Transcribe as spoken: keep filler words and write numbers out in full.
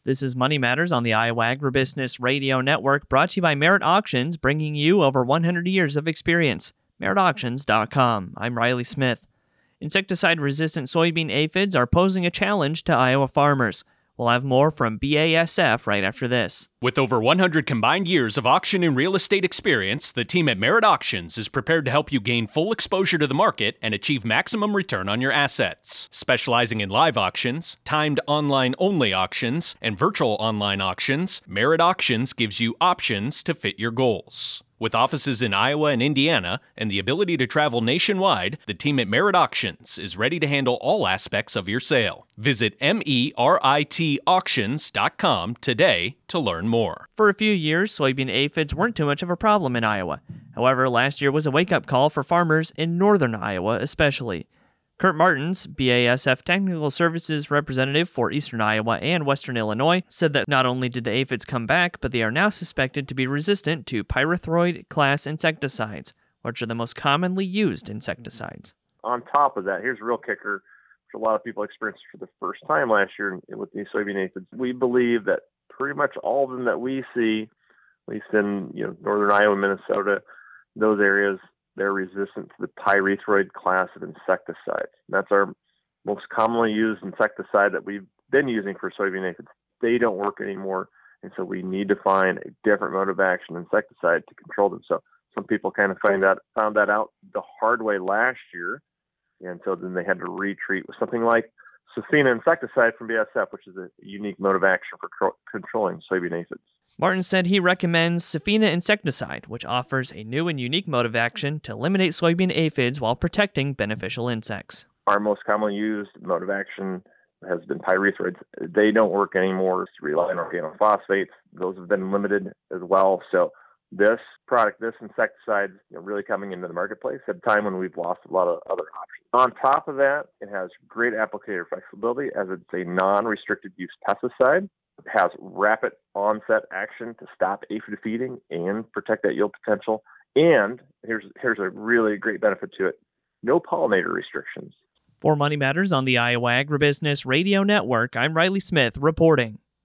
This is Money Matters on the Iowa Agribusiness Radio Network, brought to you by Merit Auctions, bringing you over one hundred years of experience. merit auctions dot com. I'm Riley Smith. Insecticide-resistant soybean aphids are posing a challenge to Iowa farmers. We'll have more from B A S F right after this. With over one hundred combined years of auction and real estate experience, the team at Merit Auctions is prepared to help you gain full exposure to the market and achieve maximum return on your assets. Specializing in live auctions, timed online-only auctions, and virtual online auctions, Merit Auctions gives you options to fit your goals. With offices in Iowa and Indiana and the ability to travel nationwide, the team at Merit Auctions is ready to handle all aspects of your sale. Visit merit auctions dot com today to learn more. For a few years, soybean aphids weren't too much of a problem in Iowa. However, last year was a wake-up call for farmers in northern Iowa especially. Kurt Martins, B A S F Technical Services Representative for Eastern Iowa and Western Illinois, said that not only did the aphids come back, but they are now suspected to be resistant to pyrethroid-class insecticides, which are the most commonly used insecticides. On top of that, here's a real kicker, which a lot of people experienced for the first time last year with these soybean aphids. We believe that pretty much all of them that we see, at least in you know northern Iowa, Minnesota, those areas, they're resistant to the pyrethroid class of insecticides. That's our most commonly used insecticide that we've been using for soybean aphids. They don't work anymore, and so we need to find a different mode of action insecticide to control them. So some people kind of find that found that out the hard way last year, and so then they had to retreat with something like Safina insecticide from B A S F, which is a unique mode of action for cro- controlling soybean aphids. Martin said he recommends Safina insecticide, which offers a new and unique mode of action to eliminate soybean aphids while protecting beneficial insects. Our most commonly used mode of action has been pyrethroids. They don't work anymore. It's relying on organophosphates. Those have been limited as well. So this product, this insecticide, you know, really coming into the marketplace at a time when we've lost a lot of other options. On top of that, it has great applicator flexibility as it's a non-restricted use pesticide. It has rapid onset action to stop aphid feeding and protect that yield potential. And here's here's a really great benefit to it. No pollinator restrictions. For Money Matters on the Iowa Agribusiness Radio Network, I'm Riley Smith reporting.